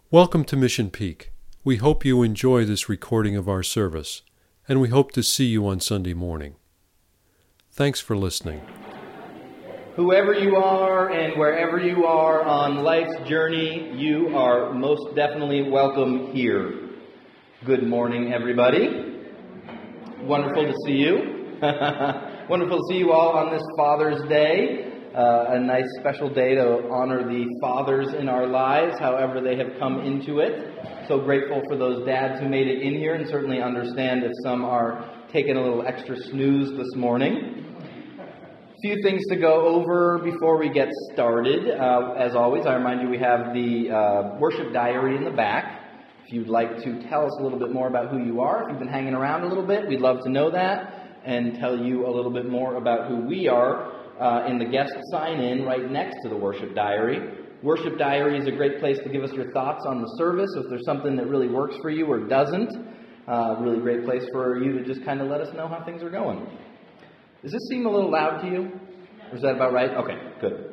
Welcome to Mission Peak. We hope you enjoy this recording of our service, and we hope to see you on Sunday morning. Thanks for listening. Whoever you are and wherever you are on life's journey, you are most definitely welcome here. Good morning, everybody. Wonderful to see you. Wonderful to see you all on this Father's Day. A nice special day to honor the fathers in our lives, however they have come into it. So grateful for those dads who made it in here, and certainly understand if some are taking a little extra snooze this morning. A few things to go over before we get started. As always, I remind you we have the worship diary in the back. If you'd like to tell us a little bit more about who you are, if you've been hanging around a little bit, we'd love to know that and tell you a little bit more about who we are. In the guest sign-in right next to the worship diary. Worship diary is a great place to give us your thoughts on the service. If there's something that really works for you or doesn't, really great place for you to just kind of let us know how things are going. Does this seem a little loud to you? Or is that about right? Okay, good.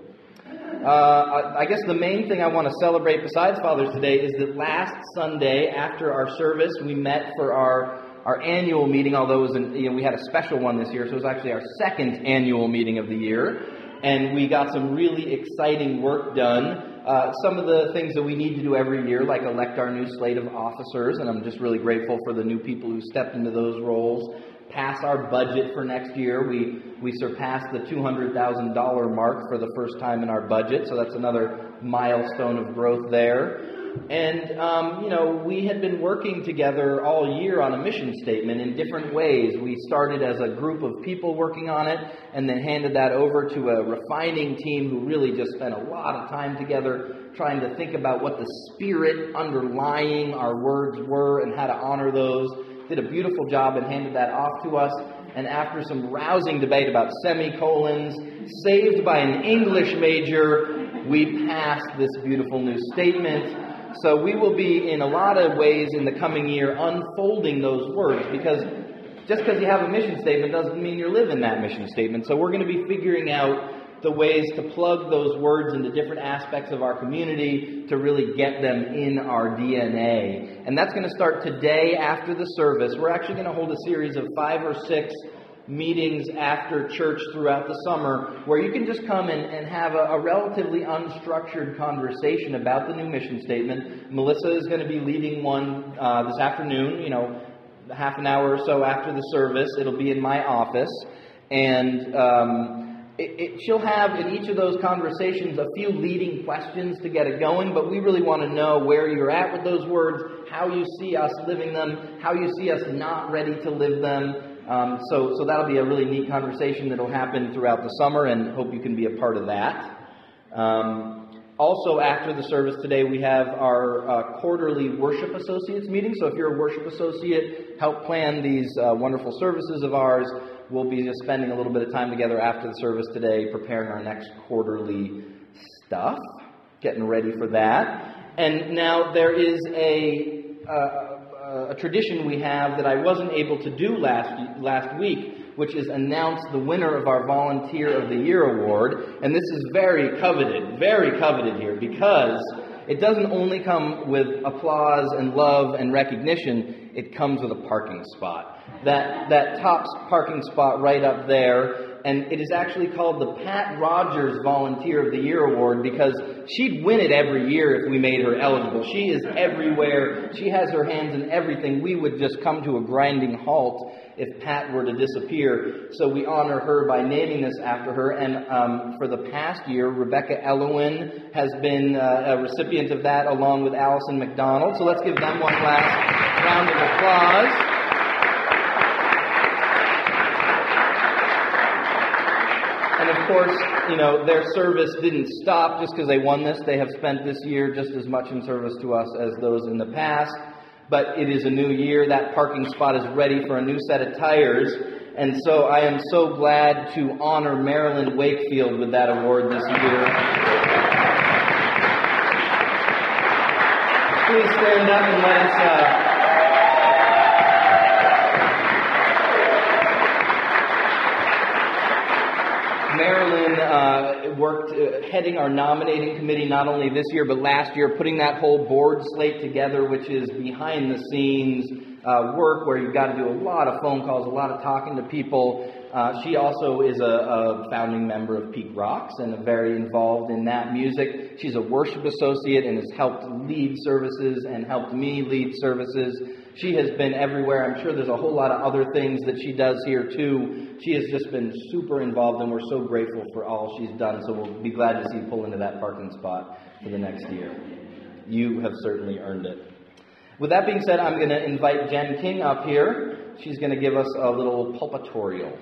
I guess the main thing I want to celebrate besides Father's Day is that last Sunday after our service, we met for our annual meeting, although it was we had a special one this year, so it was actually our second annual meeting of the year, and we got some really exciting work done. Some of the things that we need to do every year, like elect our new slate of officers, and I'm just really grateful for the new people who stepped into those roles. Pass our budget for next year. We surpassed the $200,000 mark for the first time in our budget, so that's another milestone of growth there. And, we had been working together all year on a mission statement in different ways. We started as a group of people working on it and then handed that over to a refining team who really just spent a lot of time together trying to think about what the spirit underlying our words were and how to honor those. Did a beautiful job and handed that off to us. And after some rousing debate about semicolons, saved by an English major, we passed this beautiful new statement. So we will be, in a lot of ways, in the coming year, unfolding those words. Because just because you have a mission statement doesn't mean you're living that mission statement. So we're going to be figuring out the ways to plug those words into different aspects of our community to really get them in our DNA. And that's going to start today after the service. We're actually going to hold a series of 5 or 6 meetings after church throughout the summer where you can just come and have a relatively unstructured conversation about the new mission statement. Melissa is going to be leading one this afternoon, half an hour or so after the service. It'll be in my office. And she'll have in each of those conversations a few leading questions to get it going, but we really want to know where you're at with those words, how you see us living them, how you see us not ready to live them. So that'll be a really neat conversation that'll happen throughout the summer, and hope you can be a part of that. Also, after the service today, we have our quarterly Worship Associates meeting. So if you're a worship associate, help plan these wonderful services of ours. We'll be just spending a little bit of time together after the service today, preparing our next quarterly stuff, getting ready for that. And now there is a tradition we have that I wasn't able to do last week, which is announce the winner of our Volunteer of the Year award. And this is very coveted here, because it doesn't only come with applause and love and recognition, it comes with a parking spot. That top parking spot right up there. And it is actually called the Pat Rogers Volunteer of the Year Award because she'd win it every year if we made her eligible. She is everywhere. She has her hands in everything. We would just come to a grinding halt if Pat were to disappear. So we honor her by naming this after her. And for the past year, Rebecca Elowin has been a recipient of that along with Allison McDonald. So let's give them one last round of applause. And of course, their service didn't stop just because they won this. They have spent this year just as much in service to us as those in the past. But it is a new year. That parking spot is ready for a new set of tires. And so I am so glad to honor Marilyn Wakefield with that award this year. Please stand up and let us... Marilyn worked heading our nominating committee not only this year but last year, putting that whole board slate together, which is behind the scenes work where you've got to do a lot of phone calls, a lot of talking to people. She also is a founding member of Peak Rocks and very involved in that music. She's a worship associate and has helped lead services and helped me lead services. She has been everywhere. I'm sure there's a whole lot of other things that she does here too. She has just been super involved, and we're so grateful for all she's done. So we'll be glad to see you pull into that parking spot for the next year. You have certainly earned it. With that being said, I'm going to invite Jen King up here. She's going to give us a little pulpatorial.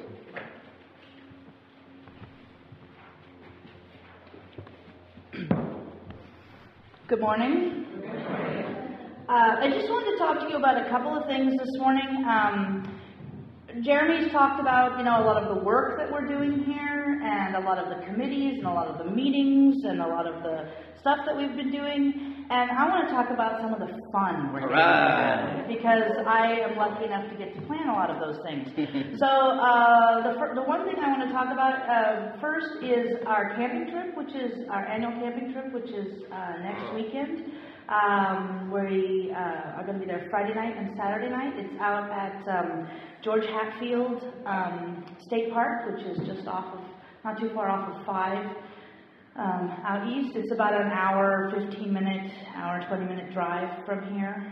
Good morning. I just wanted to talk to you about a couple of things this morning. Jeremy's talked about, a lot of the work that we're doing here and a lot of the committees and a lot of the meetings and a lot of the stuff that we've been doing. And I want to talk about some of the fun we're doing because I am lucky enough to get to plan a lot of those things. So the one thing I want to talk about first is our camping trip, which is our annual camping trip, which is next weekend. We are going to be there Friday night and Saturday night. It's out at George Hatfield State Park, which is just not too far off of 5 out east. It's about an hour, 20-minute drive from here.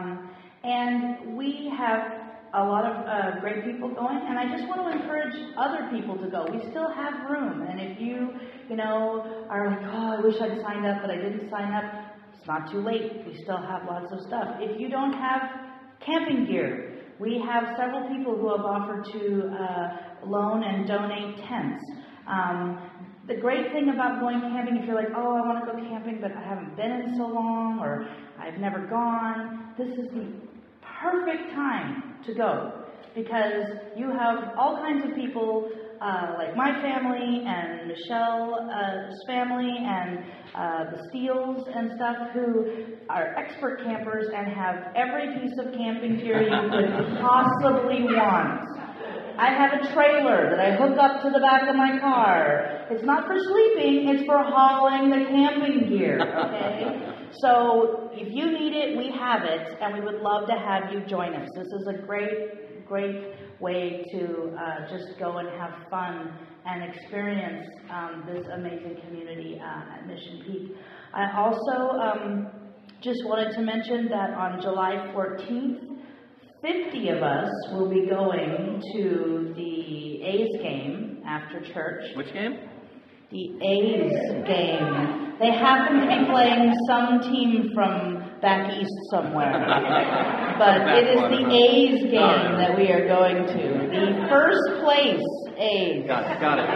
And we have a lot of great people going, and I just want to encourage other people to go. We still have room, and if you are like, I wish I'd signed up, but I didn't sign up, it's not too late. We still have lots of stuff. If you don't have camping gear, we have several people who have offered to loan and donate tents. The great thing about going camping, if you're like, I want to go camping, but I haven't been in so long, or I've never gone, this is the perfect time to go, because you have all kinds of people like my family and Michelle's family and the Steels and stuff who are expert campers and have every piece of camping gear you could possibly want. I have a trailer that I hook up to the back of my car. It's not for sleeping, it's for hauling the camping gear, okay? So if you need it, we have it, and we would love to have you join us. This is a great, great way to just go and have fun and experience this amazing community at Mission Peak. I also just wanted to mention that on July 14th, 50 of us will be going to the A's game after church. Which game? The A's game. They happen to be playing some team from back east somewhere. But it is the A's game that we are going to. The first place A's. Got it.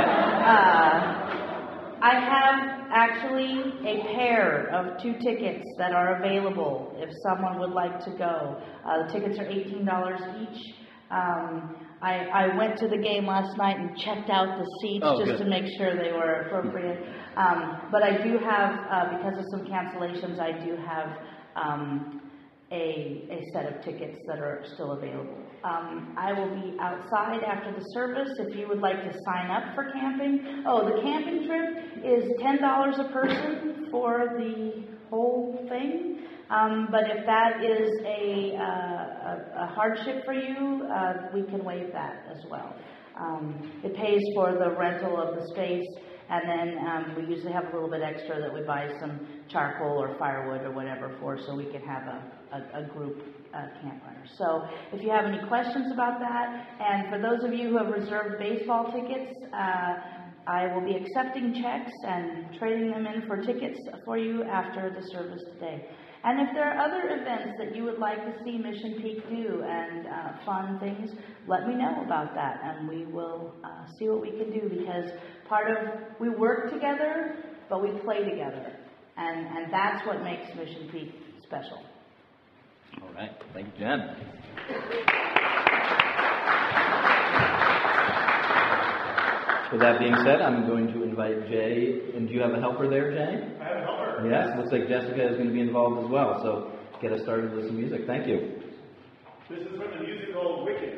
I have actually a pair of 2 tickets that are available if someone would like to go. The tickets are $18 each. I went to the game last night and checked out the seats to make sure they were appropriate. But I do have, because of some cancellations, I do have a set of tickets that are still available. I will be outside after the service if you would like to sign up for camping. The camping trip is $10 a person for the whole thing. But if that is a hardship for you, we can waive that as well. It pays for the rental of the space, and then we usually have a little bit extra that we buy some charcoal or firewood or whatever for, so we can have a group campfire. So if you have any questions about that, and for those of you who have reserved baseball tickets, I will be accepting checks and trading them in for tickets for you after the service today. And if there are other events that you would like to see Mission Peak do and fun things, let me know about that, and we will see what we can do, because we work together, but we play together, and that's what makes Mission Peak special. All right. Thank you, Jen. With that being said, I'm going to invite Jay. And do you have a helper there, Jay? I have a helper. Yes, looks like Jessica is going to be involved as well. So get us started with some music. Thank you. This is from the musical Wicked.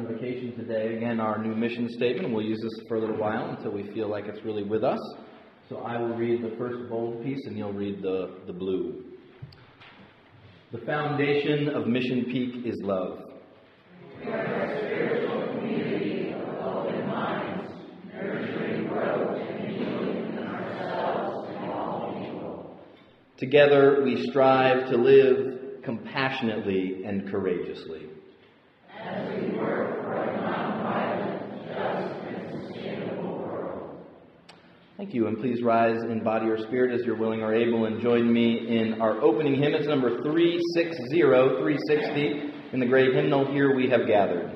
invocation today. Again, our new mission statement. We'll use this for a little while until we feel like it's really with us. So I will read the first bold piece and you'll read the blue. The foundation of Mission Peak is love. We are a spiritual community of open minds, nurturing growth and healing in ourselves and all people. Together we strive to live compassionately and courageously. As we work for a non-violent, just, and sustainable world. Thank you, and please rise in body or spirit as you're willing or able, and join me in our opening hymn. It's number 360. In the great hymnal, Here We Have Gathered.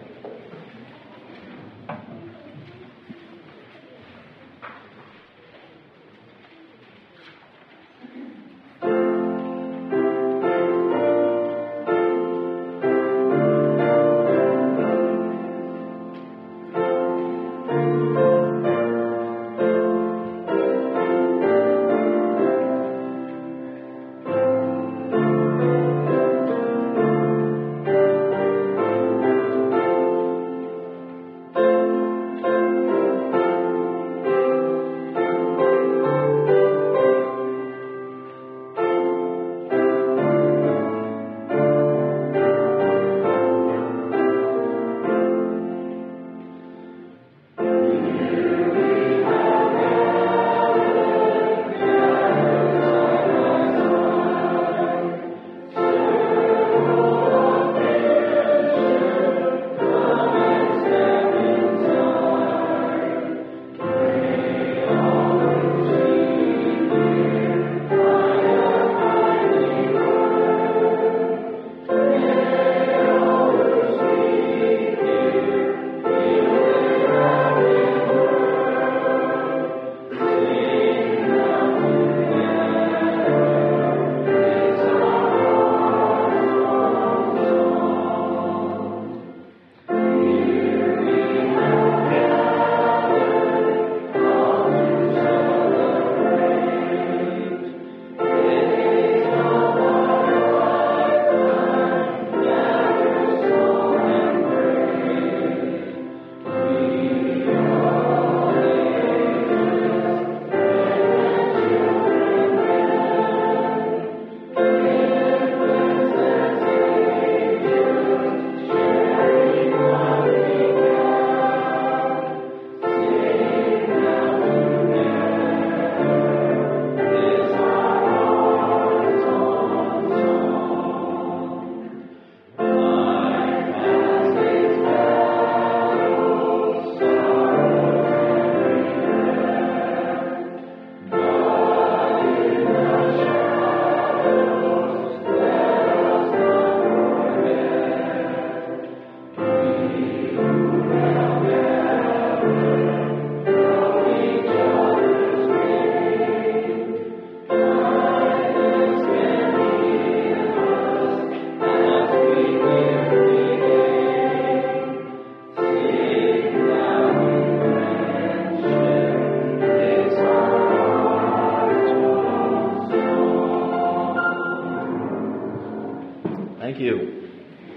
Thank you.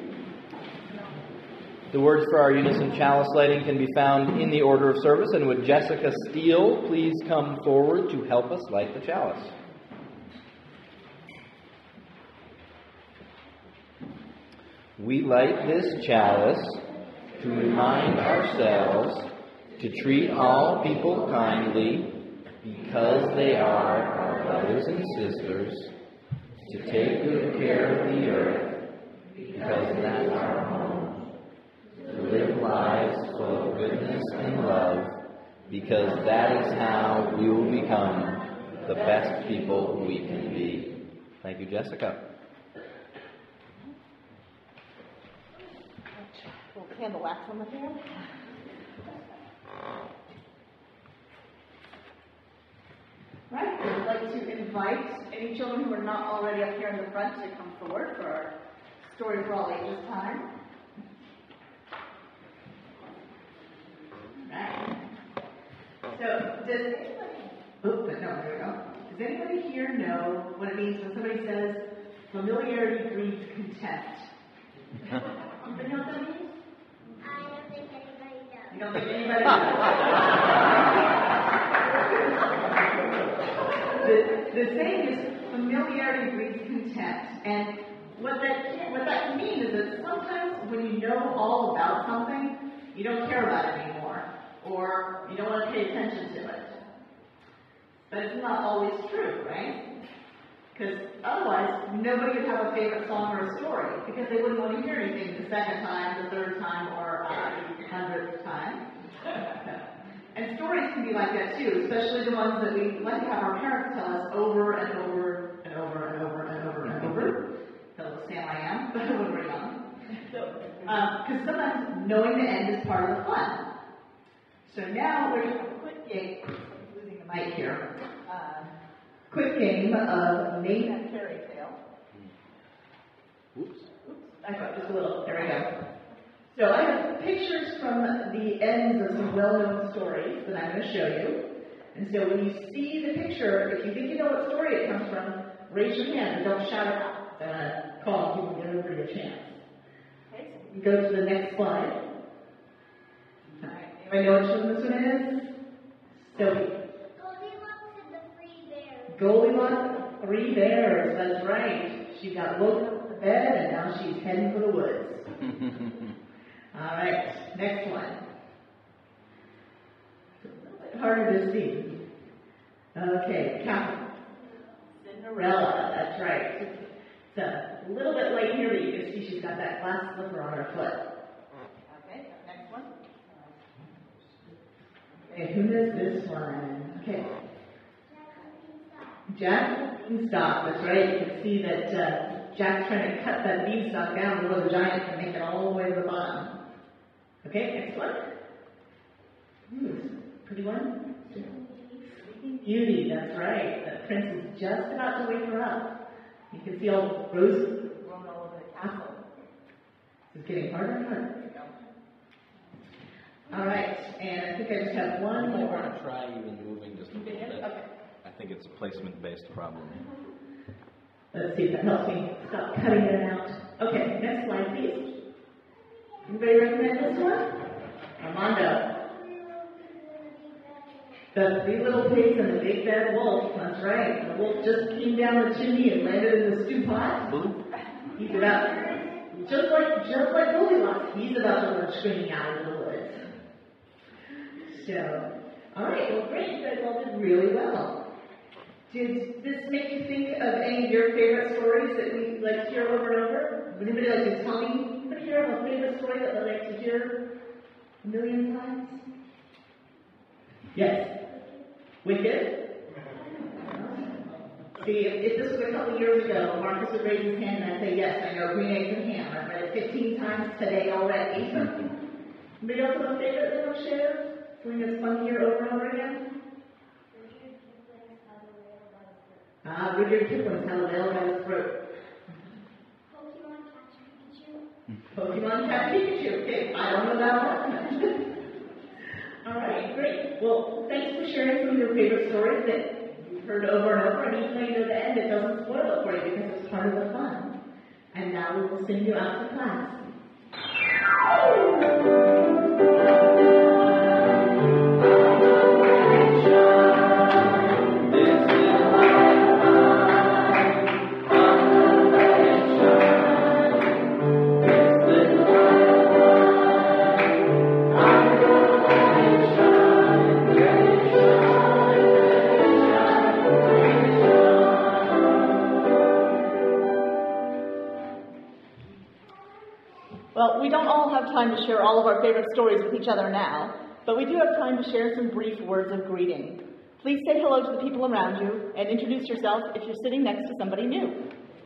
The words for our unison chalice lighting can be found in the order of service. And would Jessica Steele please come forward to help us light the chalice? We light this chalice to remind ourselves to treat all people kindly because they are our brothers and sisters, to take good care of the earth because that's our home, to live lives full of goodness and love because that is how we will become the best people we can be. Thank you, Jessica. A little candle wax on the hand. Right, I'd like to invite any children who are not already up here in the front to come forward for our Story for All Ages time. Right. So, there we go. Does anybody here know what it means when somebody says familiarity breeds contempt? Anybody know what that means? I You don't think anybody does. The saying is familiarity breeds contempt. And what that can mean is that sometimes when you know all about something, you don't care about it anymore, or you don't want to pay attention to it. But it's not always true, right? Because otherwise, nobody would have a favorite song or a story, because they wouldn't want to hear anything the second time, the third time, or 100th time. And stories can be like that too, especially the ones that we like to have our parents tell us over and over and over and over and over and over. Hello, Sam, I am, but when we're young. Because sometimes knowing the end is part of the fun. So now we're going to have a quick game. Losing the mic here. Quick game of name and fairy tale. Oops. I thought just a little. There we go. So I have pictures from the ends of some well-known stories that I'm going to show you. And so when you see the picture, if you think you know what story it comes from, raise your hand and don't shout it out. Call people get over your chance. Okay, so we can go to the next slide. All right. Anybody know which one this one is? So Goldilocks and the Three Bears. Goldilocks and the Three Bears. That's right. She got woken up in the bed and now she's heading for the woods. All right, next one. It's a little bit harder to see. Okay, Catherine. Cinderella, that's right. It's a little bit light here, but you can see she's got that glass slipper on her foot. Okay, next one. Okay, who knows this one? Okay. Jack Beanstalk, that's right. You can see that Jack's trying to cut that beanstalk down below the giant and make it all the way to the bottom. Okay, next one. Pretty one. Sleeping Beauty, that's right. The prince is just about to wake her up. You can see all the roses growing all over the castle. It's getting harder and harder. All right, and I think I just have one I more. want to try even moving just a little bit. Okay. I think it's a placement-based problem. Let's see if that helps me stop cutting it out. Okay, next slide, please. Anybody recognize this one? Armando. The Three Little Pigs and the Big Bad Wolf. That's right. The wolf just came down the chimney and landed in the stew pot. He's about, just like Goldilocks, he's about to run screaming out into the woods. So, all right, well, great. You guys all did really well. Did this make you think of any of your favorite stories that we like to hear over and over? Would anybody like to tell me? Anybody here have a favorite story that they'd like to hear a million times? Yes. Wicked? See, if this was a couple years ago, Marcus would raise his hand and I'd say, yes, I know Green Eggs and Ham. I've read it 15 times today already. Anybody else have a favorite they want to share? Something that's fun to hear over and over again? Rudyard Kipling's How the Whale Got His Throat. Pokemon Catch Pikachu. Okay, I don't know that one. All right, great. Well, thanks for sharing some of your favorite stories that you've heard over and over. And even though you know the end, it doesn't spoil it for you because it's part of the fun. And now we will send you out to class. Well, we don't all have time to share all of our favorite stories with each other now, but we do have time to share some brief words of greeting. Please say hello to the people around you and introduce yourself if you're sitting next to somebody new.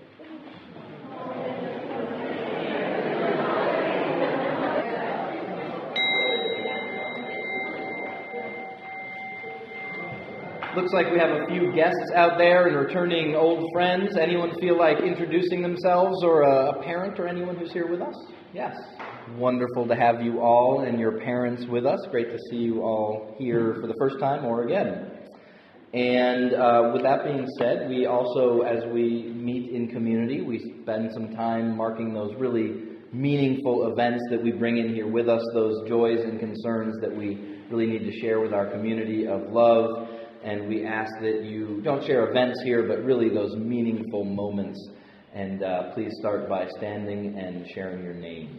Looks like we have a few guests out there and returning old friends. Anyone feel like introducing themselves, or a parent or anyone who's here with us? Yes. Wonderful to have you all and your parents with us. Great to see you all here for the first time or again. And with that being said, we also, as we meet in community, we spend some time marking those really meaningful events that we bring in here with us, those joys and concerns that we really need to share with our community of love. And we ask that you don't share events here, but really those meaningful moments. And please start by standing and sharing your name.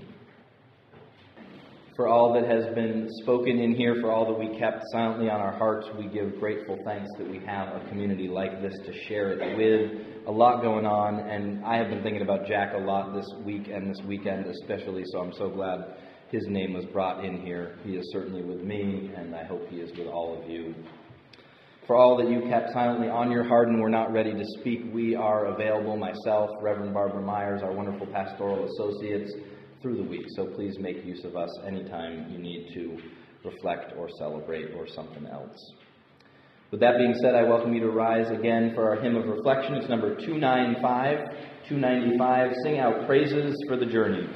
For all that has been spoken in here, for all that we kept silently on our hearts, we give grateful thanks that we have a community like this to share it with. A lot going on, and I have been thinking about Jack a lot this week and this weekend especially, so I'm so glad his name was brought in here. He is certainly with me, and I hope he is with all of you. For all that you kept silently on your heart and were not ready to speak, we are available, myself, Reverend Barbara Myers, our wonderful pastoral associates, through the week. So please make use of us anytime you need to reflect or celebrate or something else. With that being said, I welcome you to rise again for our hymn of reflection. It's number 295. 295, Sing Out Praises for the Journey.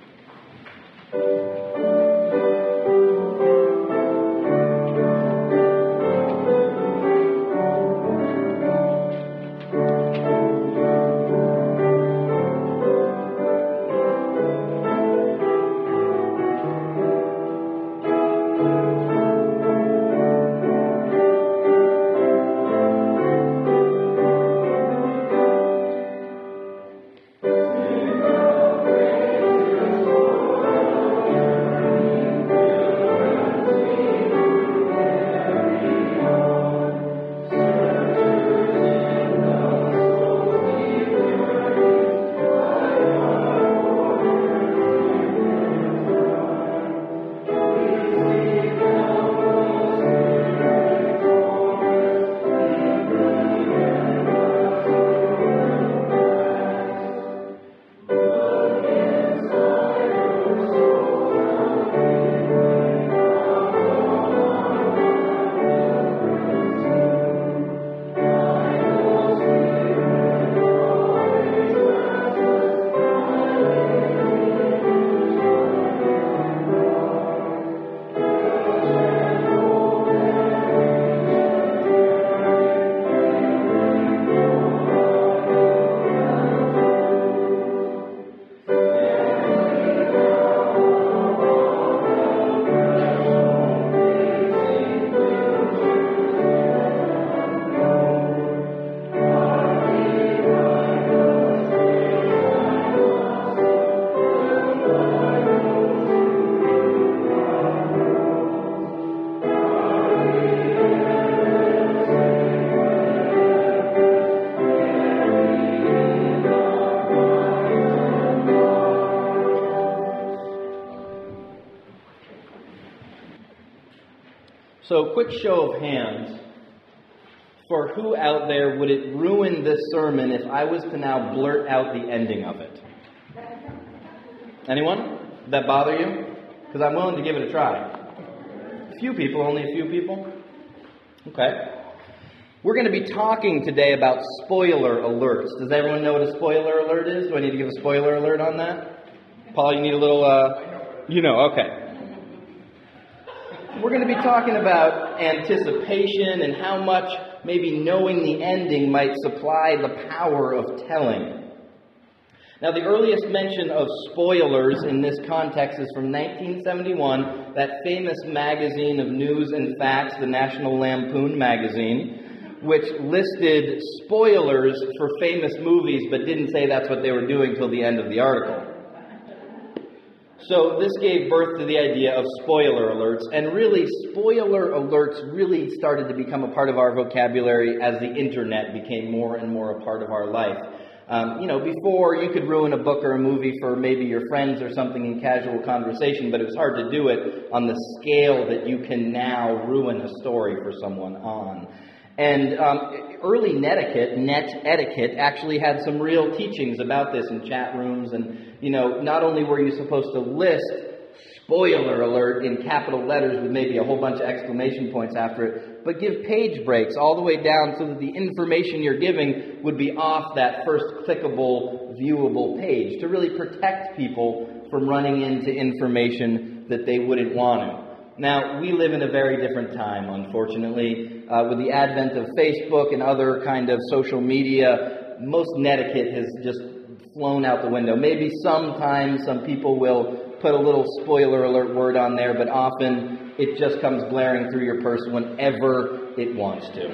So, quick show of hands. For who out there would it ruin this sermon if I was to now blurt out the ending of it? Anyone? Would that bother you? Because I'm willing to give it a try. A few people, only a few people? Okay. We're going to be talking today about spoiler alerts. Does everyone know what a spoiler alert is? Do I need to give a spoiler alert on that? Paul, you need a little, okay. We're going to be talking about anticipation and how much maybe knowing the ending might supply the power of telling. Now, the earliest mention of spoilers in this context is from 1971, that famous magazine of news and facts, the National Lampoon magazine, which listed spoilers for famous movies, but didn't say that's what they were doing till the end of the article. So this gave birth to the idea of spoiler alerts, and really spoiler alerts really started to become a part of our vocabulary as the internet became more and more a part of our life. Before you could ruin a book or a movie for maybe your friends or something in casual conversation, but it was hard to do it on the scale that you can now ruin a story for someone on. And early net etiquette actually had some real teachings about this in chat rooms. And, not only were you supposed to list spoiler alert in capital letters with maybe a whole bunch of exclamation points after it, but give page breaks all the way down so that the information you're giving would be off that first clickable, viewable page to really protect people from running into information that they wouldn't want to. Now, we live in a very different time, unfortunately. With the advent of Facebook and other kind of social media, most netiquette has just flown out the window. Maybe sometimes some people will put a little spoiler alert word on there, but often it just comes blaring through your purse whenever it wants to.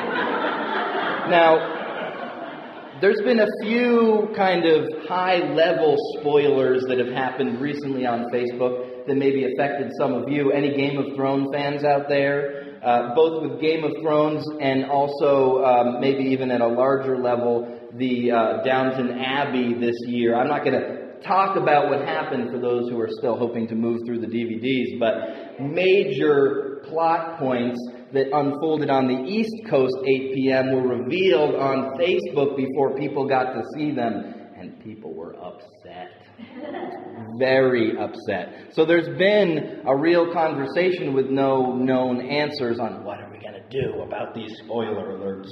Now, there's been a few kind of high-level spoilers that have happened recently on Facebook that maybe affected some of you. Any Game of Thrones fans out there? Both with Game of Thrones and also maybe even at a larger level, the Downton Abbey this year. I'm not going to talk about what happened for those who are still hoping to move through the DVDs, but major plot points that unfolded on the East Coast 8 p.m. were revealed on Facebook before people got to see them, and people were upset. Very upset. So there's been a real conversation with no known answers on what are we going to do about these spoiler alerts.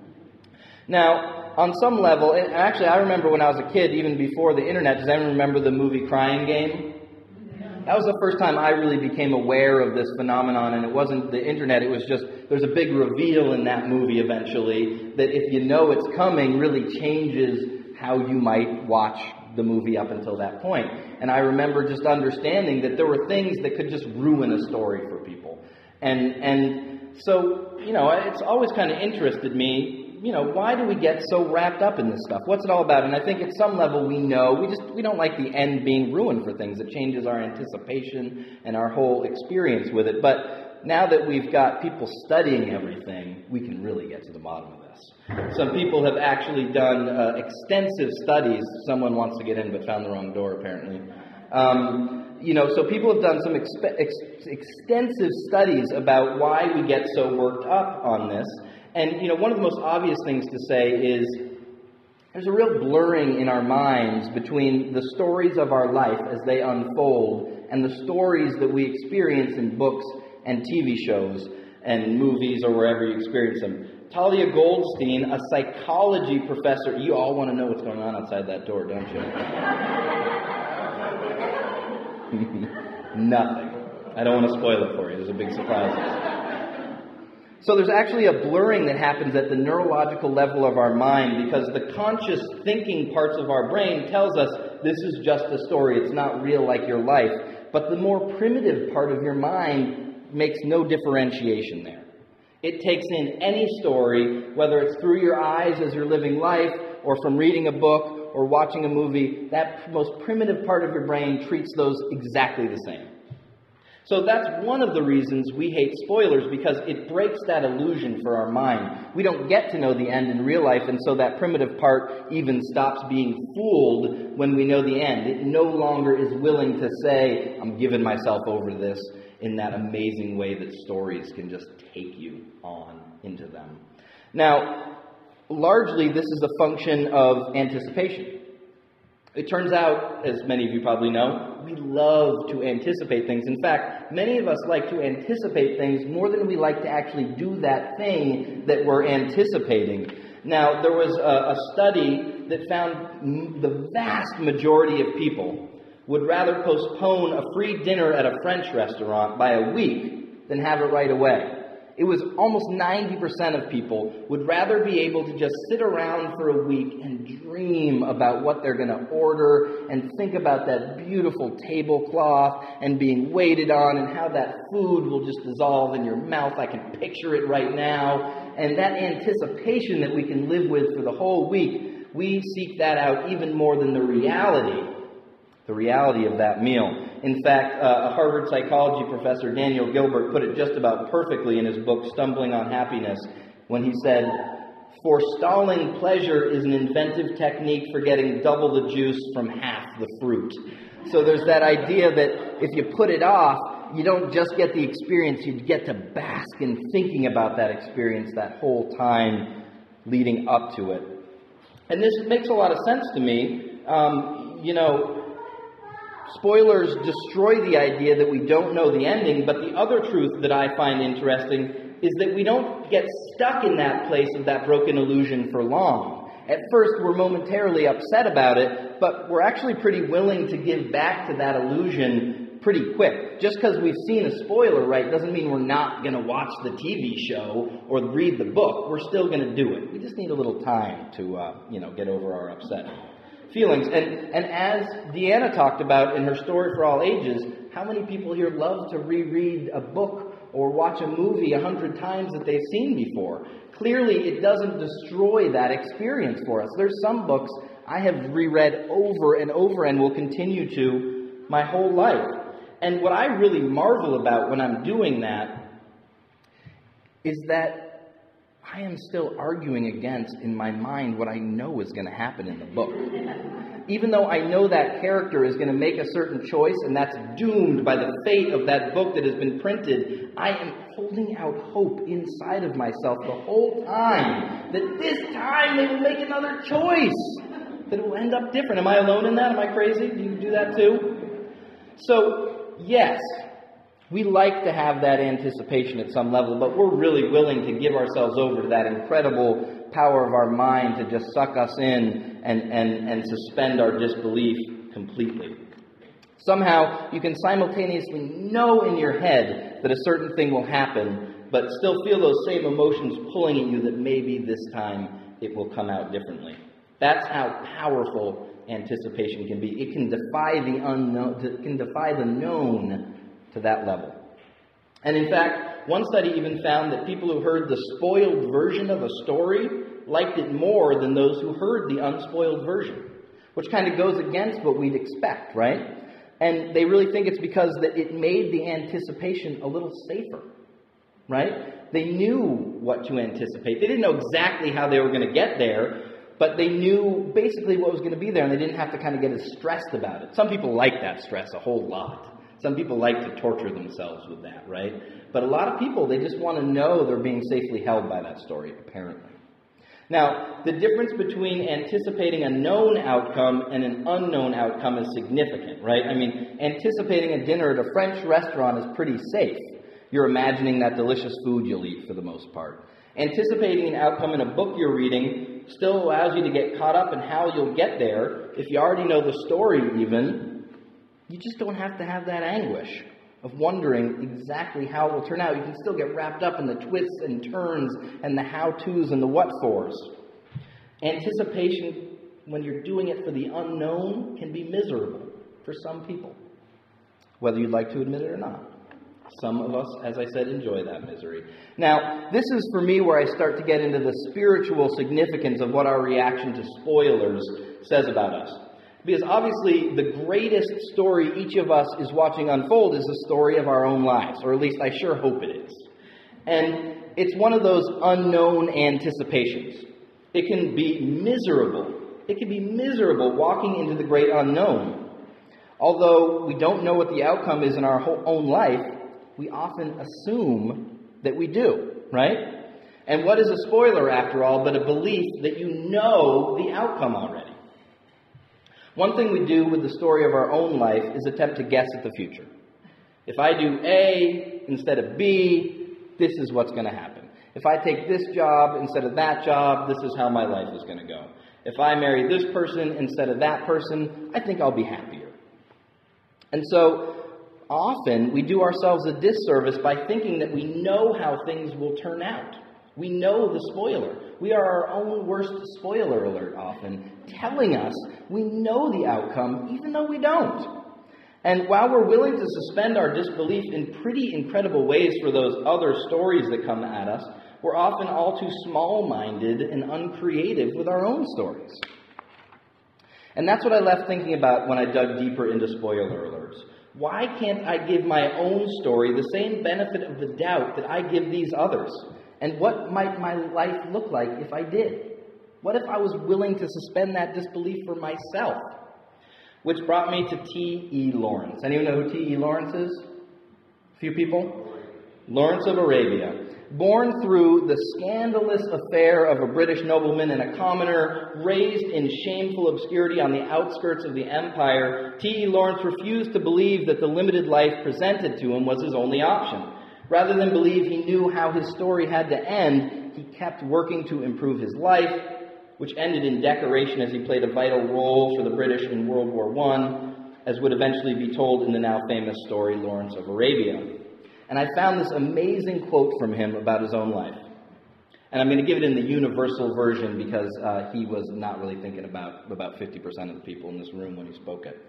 Now, on some level, and actually I remember when I was a kid, even before the internet, does anyone remember the movie Crying Game? That was the first time I really became aware of this phenomenon, and it wasn't the internet, it was just, there's a big reveal in that movie eventually, that if you know it's coming, really changes how you might watch the movie up until that point. And I remember just understanding that there were things that could just ruin a story for people. And so, it's always kind of interested me, why do we get so wrapped up in this stuff? What's it all about? And I think at some level we know, we don't like the end being ruined for things. It changes our anticipation and our whole experience with it. But now that we've got people studying everything, we can really get to the bottom of this. Some people have actually done extensive studies. Someone wants to get in but found the wrong door, apparently. So people have done some extensive studies about why we get so worked up on this. And, one of the most obvious things to say is there's a real blurring in our minds between the stories of our life as they unfold and the stories that we experience in books and TV shows and movies or wherever you experience them. Talia Goldstein, a psychology professor. You all want to know what's going on outside that door, don't you? Nothing. I don't want to spoil it for you. There's a big surprise. So there's actually a blurring that happens at the neurological level of our mind because the conscious thinking parts of our brain tells us this is just a story. It's not real like your life. But the more primitive part of your mind makes no differentiation there. It takes in any story, whether it's through your eyes as you're living life or from reading a book or watching a movie. That most primitive part of your brain treats those exactly the same. So that's one of the reasons we hate spoilers, because it breaks that illusion for our mind. We don't get to know the end in real life, and so that primitive part even stops being fooled when we know the end. It no longer is willing to say, I'm giving myself over to this in that amazing way that stories can just take you on into them. Now, largely this is a function of anticipation. It turns out, as many of you probably know, we love to anticipate things. In fact, many of us like to anticipate things more than we like to actually do that thing that we're anticipating. Now, there was a study that found the vast majority of people would rather postpone a free dinner at a French restaurant by a week than have it right away. It was almost 90% of people would rather be able to just sit around for a week and dream about what they're going to order and think about that beautiful tablecloth and being waited on and how that food will just dissolve in your mouth. I can picture it right now. And that anticipation that we can live with for the whole week, we seek that out even more than the reality of that meal. In fact, a Harvard psychology professor, Daniel Gilbert, put it just about perfectly in his book, Stumbling on Happiness, when he said, forestalling pleasure is an inventive technique for getting double the juice from half the fruit. So there's that idea that if you put it off, you don't just get the experience, you get to bask in thinking about that experience that whole time leading up to it. And this makes a lot of sense to me. Spoilers destroy the idea that we don't know the ending, but the other truth that I find interesting is that we don't get stuck in that place of that broken illusion for long. At first, we're momentarily upset about it, but we're actually pretty willing to give back to that illusion pretty quick. Just because we've seen a spoiler, right, doesn't mean we're not going to watch the TV show or read the book. We're still going to do it. We just need a little time to, get over our upset. feelings. And as Deanna talked about in her Story for All Ages, how many people here love to reread a book or watch a movie 100 times that they've seen before? Clearly, it doesn't destroy that experience for us. There's some books I have reread over and over and will continue to my whole life. And what I really marvel about when I'm doing that is that I am still arguing against, in my mind, what I know is going to happen in the book. Even though I know that character is going to make a certain choice and that's doomed by the fate of that book that has been printed, I am holding out hope inside of myself the whole time that this time they will make another choice, that it will end up different. Am I alone in that? Am I crazy? Do you do that too? So, yes, we like to have that anticipation at some level, but we're really willing to give ourselves over to that incredible power of our mind to just suck us in and suspend our disbelief completely. Somehow, you can simultaneously know in your head that a certain thing will happen, but still feel those same emotions pulling at you that maybe this time it will come out differently. That's how powerful anticipation can be. It can defy the unknown, it can defy the known to that level. And in fact, one study even found that people who heard the spoiled version of a story liked it more than those who heard the unspoiled version, which kind of goes against what we'd expect, right? And they really think it's because that it made the anticipation a little safer, right? They knew what to anticipate. They didn't know exactly how they were going to get there, but they knew basically what was going to be there, and they didn't have to kind of get as stressed about it. Some people like that stress a whole lot. Some people like to torture themselves with that, right? But a lot of people, they just want to know they're being safely held by that story, apparently. Now, the difference between anticipating a known outcome and an unknown outcome is significant, right? I mean, anticipating a dinner at a French restaurant is pretty safe. You're imagining that delicious food you'll eat for the most part. Anticipating an outcome in a book you're reading still allows you to get caught up in how you'll get there. If you already know the story even, you just don't have to have that anguish of wondering exactly how it will turn out. You can still get wrapped up in the twists and turns and the how-tos and the what-fors. Anticipation, when you're doing it for the unknown, can be miserable for some people, whether you'd like to admit it or not. Some of us, as I said, enjoy that misery. Now, this is for me where I start to get into the spiritual significance of what our reaction to spoilers says about us. Because obviously the greatest story each of us is watching unfold is the story of our own lives, or at least I sure hope it is. And it's one of those unknown anticipations. It can be miserable. It can be miserable walking into the great unknown. Although we don't know what the outcome is in our own life, we often assume that we do, right? And what is a spoiler, after all, but a belief that you know the outcome already? One thing we do with the story of our own life is attempt to guess at the future. If I do A instead of B, this is what's going to happen. If I take this job instead of that job, this is how my life is going to go. If I marry this person instead of that person, I think I'll be happier. And so often we do ourselves a disservice by thinking that we know how things will turn out. We know the spoiler. We are our own worst spoiler alert often, telling us we know the outcome even though we don't. And while we're willing to suspend our disbelief in pretty incredible ways for those other stories that come at us, we're often all too small-minded and uncreative with our own stories. And that's what I left thinking about when I dug deeper into spoiler alerts. Why can't I give my own story the same benefit of the doubt that I give these others? And what might my life look like if I did? What if I was willing to suspend that disbelief for myself? Which brought me to T.E. Lawrence. Anyone know who T.E. Lawrence is? A few people? Lawrence of Arabia. Born through the scandalous affair of a British nobleman and a commoner, raised in shameful obscurity on the outskirts of the empire, T.E. Lawrence refused to believe that the limited life presented to him was his only option. Rather than believe he knew how his story had to end, he kept working to improve his life, which ended in decoration as he played a vital role for the British in World War I, as would eventually be told in the now famous story, Lawrence of Arabia. And I found this amazing quote from him about his own life. And I'm going to give it in the universal version because he was not really thinking about 50% of the people in this room when he spoke it.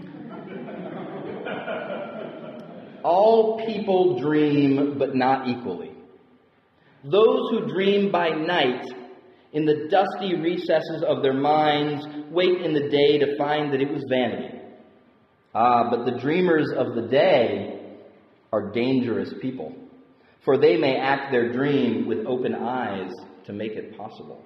All people dream, but not equally. Those who dream by night, in the dusty recesses of their minds, wake in the day to find that it was vanity. But the dreamers of the day are dangerous people, for they may act their dream with open eyes to make it possible.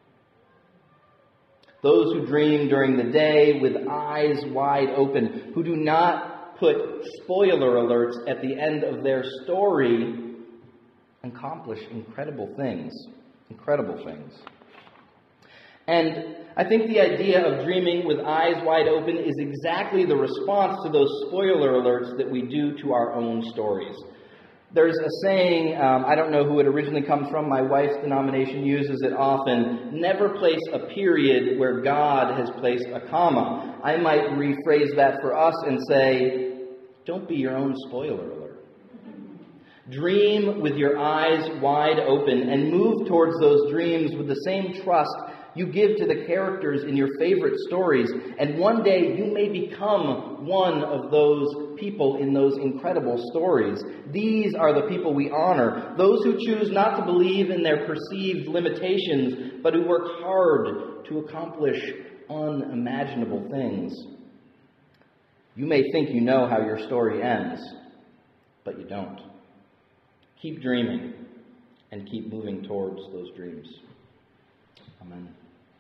Those who dream during the day with eyes wide open, who do not put spoiler alerts at the end of their story, accomplish incredible things. Incredible things. And I think the idea of dreaming with eyes wide open is exactly the response to those spoiler alerts that we do to our own stories. There's a saying, I don't know who it originally comes from, my wife's denomination uses it often, never place a period where God has placed a comma. I might rephrase that for us and say, don't be your own spoiler alert. Dream with your eyes wide open and move towards those dreams with the same trust you give to the characters in your favorite stories. And one day you may become one of those people in those incredible stories. These are the people we honor. Those who choose not to believe in their perceived limitations, but who work hard to accomplish unimaginable things. You may think you know how your story ends, but you don't. Keep dreaming and keep moving towards those dreams. Amen.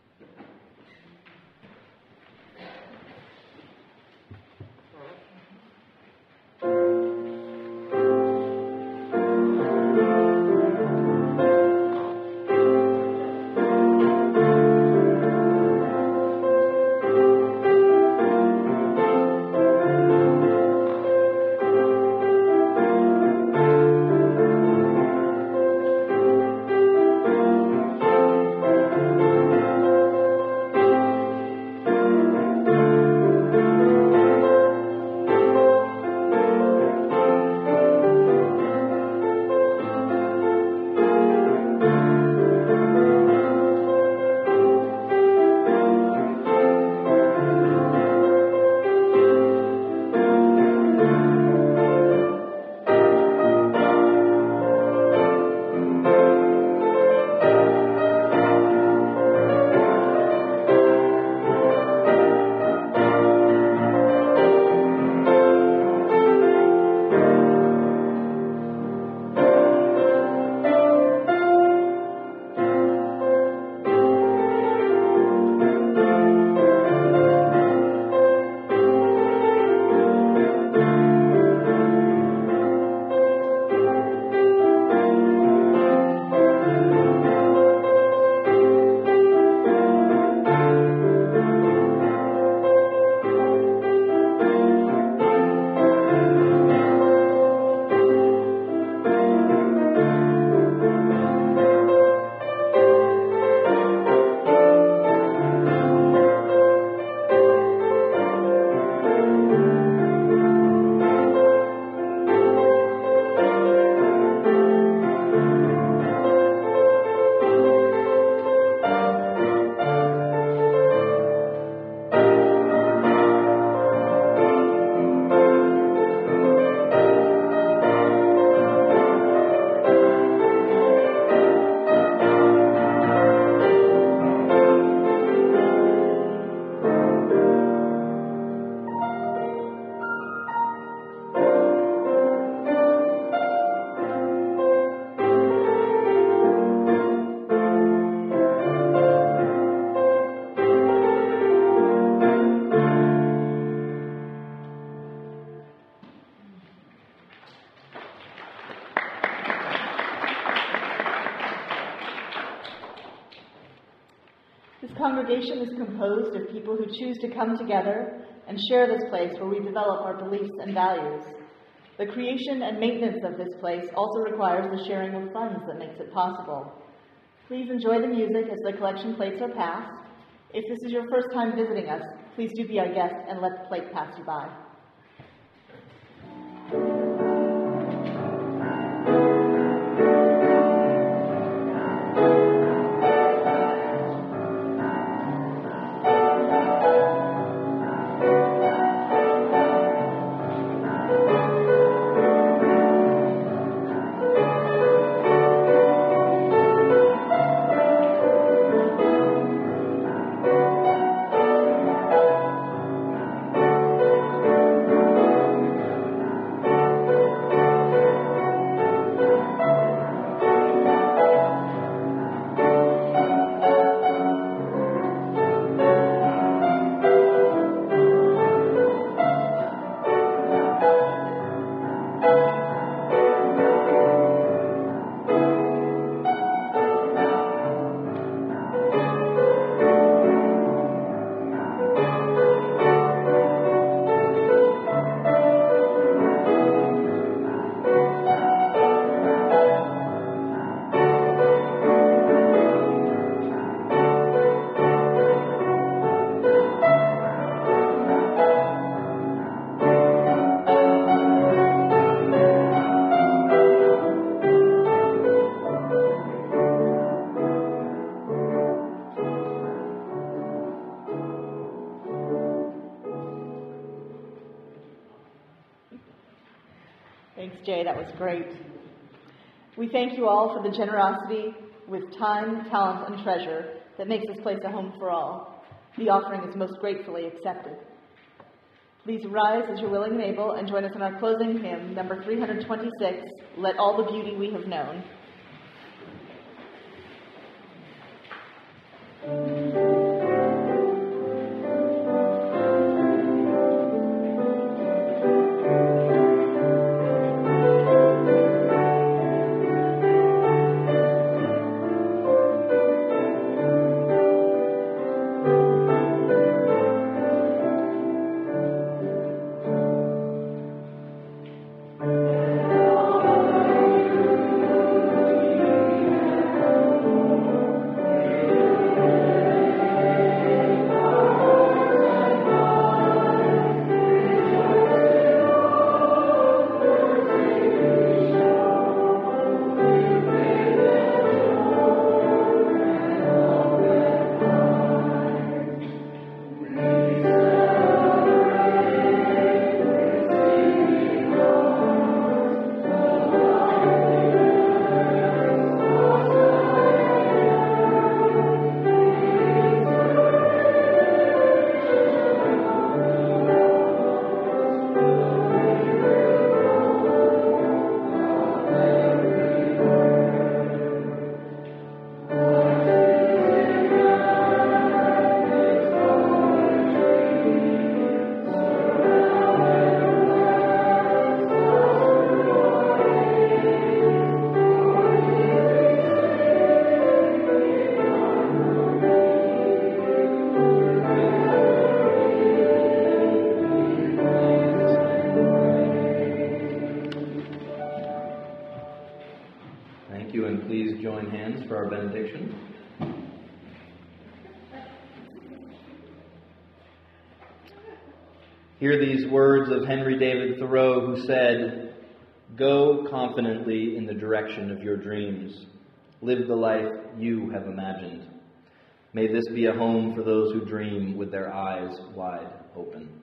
This congregation is composed of people who choose to come together and share this place where we develop our beliefs and values. The creation and maintenance of this place also requires the sharing of funds that makes it possible. Please enjoy the music as the collection plates are passed. If this is your first time visiting us, please do be our guest and let the plate pass you by. Thanks, Jay. That was great. We thank you all for the generosity with time, talent, and treasure that makes this place a home for all. The offering is most gratefully accepted. Please rise as you're willing and able and join us in our closing hymn, number 326, Let All the Beauty We Have Known. Thank you, and please join hands for our benediction. Hear these words of Henry David Thoreau, who said, "Go confidently in the direction of your dreams. Live the life you have imagined. May this be a home for those who dream with their eyes wide open."